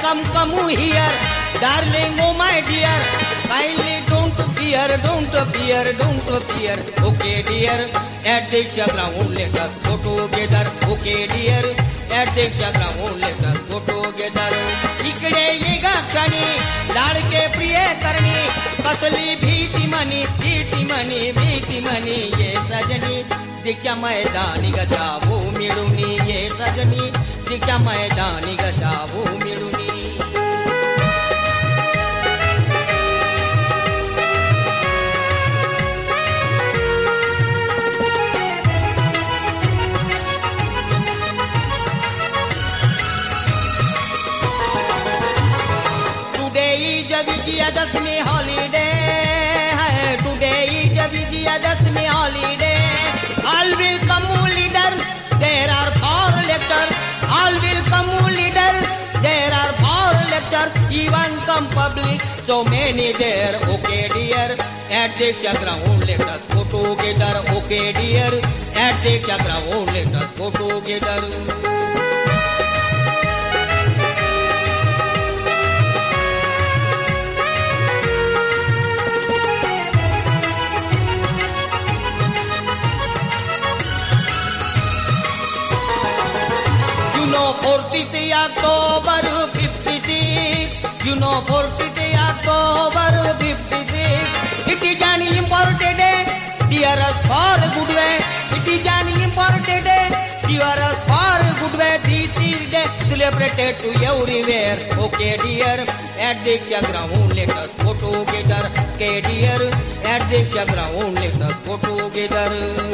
come here, darling, oh my dear. Kindly don't fear, don't fear, don't fear. Okay dear, at the ground let us go together. Okay dear, at the ground let us go together. इकडे ये गा क्षणी लाडके प्रिय करणी कसली भीती मनी ये सजनी दीक्षा मैदानी गजावो मिळूनी ये सजनी दीक्षा मैदानी गजावो मिळूनी. विजयादशमी हॉलिडे है today is Vijayadashami holiday. All will come leaders, there are 4 lectures. All will come leaders, there are 4 lectures. Even come public, so many there. Okay dear, at the ground let us go together. Okay dear, at the ground let us go together. You know 40th October 56. You know 40th October 56. It is an important day, dear us for good way. It is an important day, dear us for good way. This is day celebrated to everywhere. Okay dear, at the ground let us go together. Okay dear, at the ground let us go together.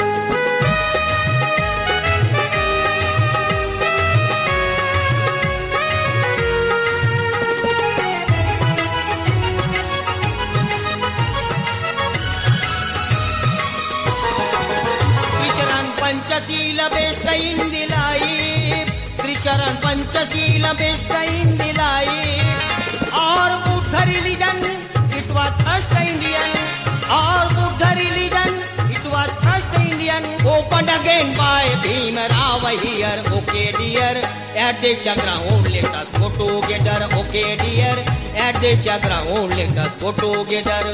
Panchsheel best in the life. Trisharan Panchsheel best in the life. और Buddha religion it was first Indian. और Buddha religion it was first Indian. Open again by Bhimrao here. Okay dear, at the ground let us go together. Okay dear, at the ground let us go together.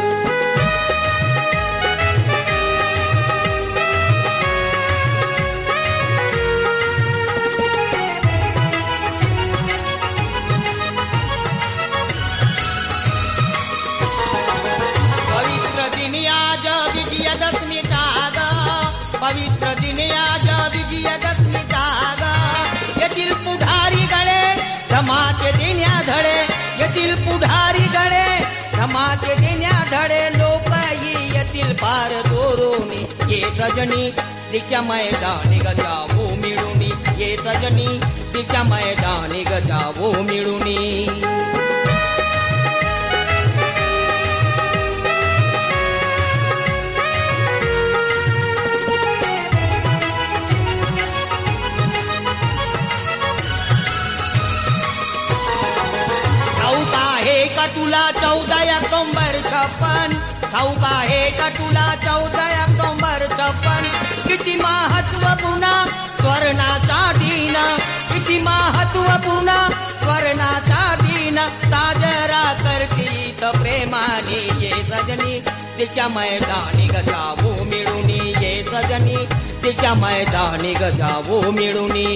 पवित्र दिन आज विजयादशमीचा गा. येथील पुढारी गळे धमाके देण्या धडे. येथील पुढारी गळे धमाके देण्या धडे. लोकही येथील पार दोरोनी ये सजनी दीक्षा मैदानी गजावो मिळूनी. ये सजनी दीक्षा मैदानी गजावो मिळूनी. का तुला 14 ऑक्टोबर 56. ठाऊक आहे का तुला 14 ऑक्टोबर 56. किती महत्वपूर्ण स्वर्णाचा दिन. किती महत्वपूर्ण स्वर्णाचा दिन. साजरा करतीत प्रेमाने ये सजनी तिच्या मैदानी गजावो मिळूनी. ये सजनी तिच्या मैदानी गजावो मिळूनी.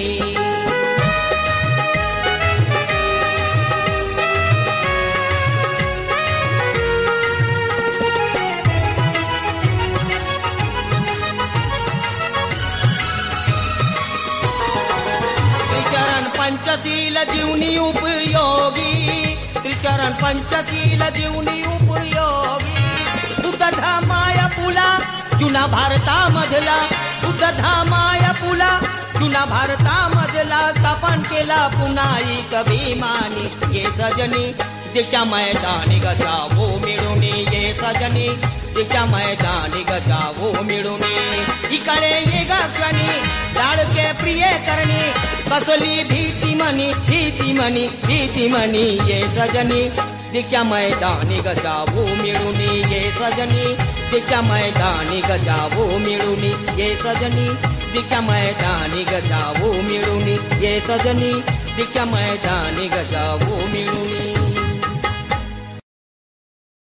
पंचशील जीवनी उपयोगी. त्रिचरण पंचशील जीवनी उपयोगी. बुद्ध धर्माया पुला जुना भारतामधला. बुद्ध धर्माया पुला जुना भारतामधला. स्थापन केला पुन्हा एक अभिमानी ये सजनी दीक्षा मैदानी गजावो मिळूनी. ये सजनी दीक्षा मैदानी गजावो मिळूनी. इकडे ये गा क्षणी लाडके प्रिय करणी कसली भीती मनी ये सजनी दीक्षा मैदानी गजावो मिळूनी. ये सजनी दीक्षा मैदानी गजावो मिळूनी. ये सजनी दीक्षा मैदानी गजावो मिळूनी. ये सजनी दीक्षा मैदानी गजावो मिळून